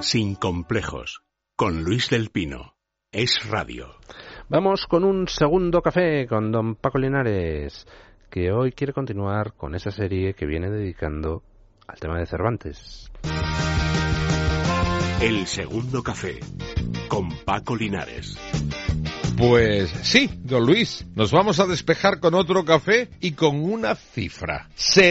Sin complejos, con Luis del Pino. Es radio. Vamos con un segundo café con don Paco Linares, que hoy quiere continuar con esa serie que viene dedicando al tema de Cervantes. El segundo café, con Paco Linares. Pues sí, don Luis, nos vamos a despejar con otro café y con una cifra.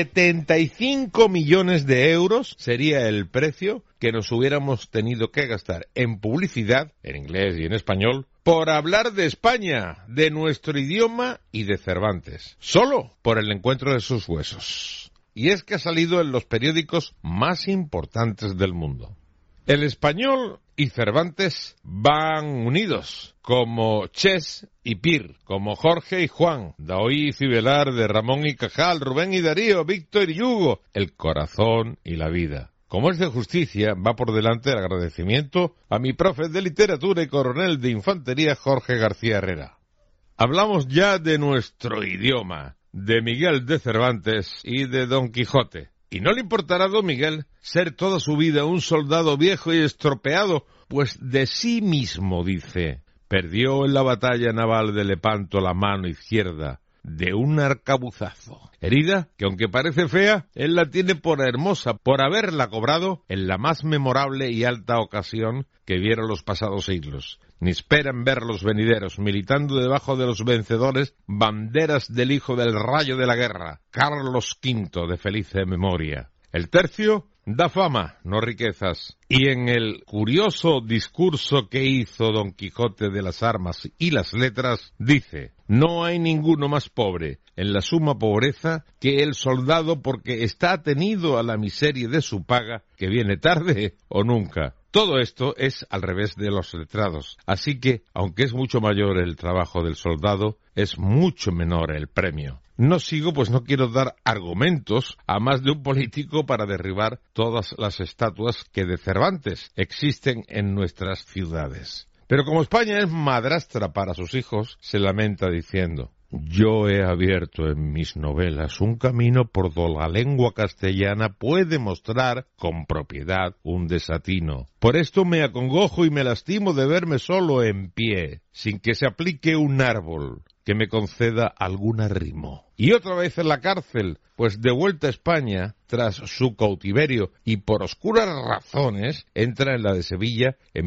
75 millones de euros sería el precio que nos hubiéramos tenido que gastar en publicidad, en inglés y en español, por hablar de España, de nuestro idioma y de Cervantes. Solo por el encuentro de sus huesos. Y es que ha salido en los periódicos más importantes del mundo. El Español y Cervantes van unidos, como Ches y Pir, como Jorge y Juan, Daoíz y Velarde, Ramón y Cajal, Rubén y Darío, Víctor y Hugo, el corazón y la vida. Como es de justicia, va por delante el agradecimiento a mi profe de literatura y coronel de infantería Jorge García Herrera. Hablamos ya de nuestro idioma, de Miguel de Cervantes y de Don Quijote. Y no le importará a don Miguel ser toda su vida un soldado viejo y estropeado, pues de sí mismo dice, perdió en la batalla naval de Lepanto la mano izquierda de un arcabuzazo. Herida que, aunque parece fea, él la tiene por hermosa, por haberla cobrado en la más memorable y alta ocasión que vieron los pasados siglos. Ni esperan ver los venideros, militando debajo de los vencedores, banderas del hijo del rayo de la guerra, Carlos V de felice memoria. El tercio da fama, no riquezas. Y en el curioso discurso que hizo Don Quijote de las armas y las letras, dice, no hay ninguno más pobre en la suma pobreza que el soldado porque está atenido a la miseria de su paga, que viene tarde o nunca. Todo esto es al revés de los letrados, así que, aunque es mucho mayor el trabajo del soldado, es mucho menor el premio. No sigo, pues no quiero dar argumentos a más de un político para derribar todas las estatuas que de Cervantes existen en nuestras ciudades. Pero como España es madrastra para sus hijos, se lamenta diciendo, yo he abierto en mis novelas un camino por donde la lengua castellana puede mostrar con propiedad un desatino. Por esto me acongojo y me lastimo de verme solo en pie, sin que se aplique un árbol que me conceda algún arrimo. Y otra vez en la cárcel, pues de vuelta a España, tras su cautiverio y por oscuras razones, entra en la de Sevilla en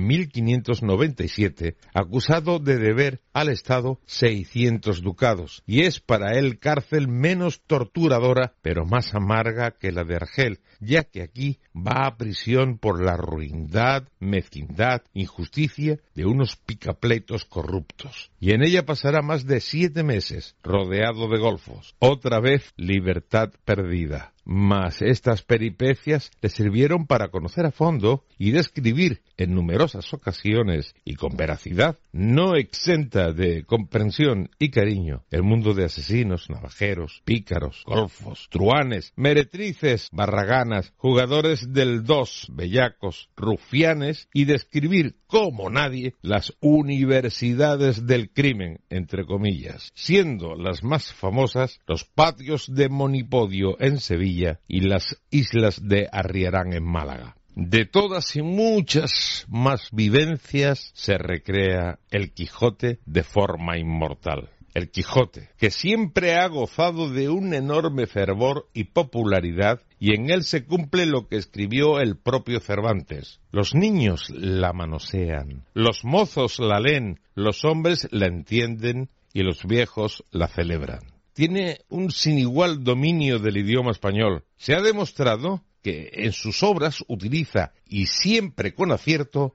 1597, acusado de deber al Estado 600 ducados, y es para él cárcel menos torturadora, pero más amarga que la de Argel, ya que aquí va a prisión por la ruindad, mezquindad, injusticia de unos picapleitos corruptos, y en ella pasará más de 7 meses, rodeado de golfos. Otra vez libertad perdida. Mas estas peripecias le sirvieron para conocer a fondo y describir en numerosas ocasiones y con veracidad, no exenta de comprensión y cariño, el mundo de asesinos, navajeros, pícaros, golfos, truanes, meretrices, barraganas, jugadores del dos, bellacos, rufianes, y describir como nadie las universidades del crimen, entre comillas, siendo las más famosas los patios de Monipodio en Sevilla y las islas de Arriarán en Málaga. De todas y muchas más vivencias se recrea el Quijote de forma inmortal. El Quijote, que siempre ha gozado de un enorme fervor y popularidad, y en él se cumple lo que escribió el propio Cervantes. Los niños la manosean, los mozos la leen, los hombres la entienden y los viejos la celebran. Tiene un sin igual dominio del idioma español. Se ha demostrado que en sus obras utiliza, y siempre con acierto,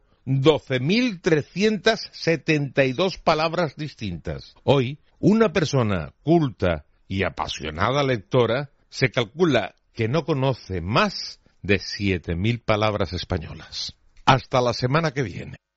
12.372 palabras distintas. Hoy, una persona culta y apasionada lectora se calcula que no conoce más de 7.000 palabras españolas. Hasta la semana que viene.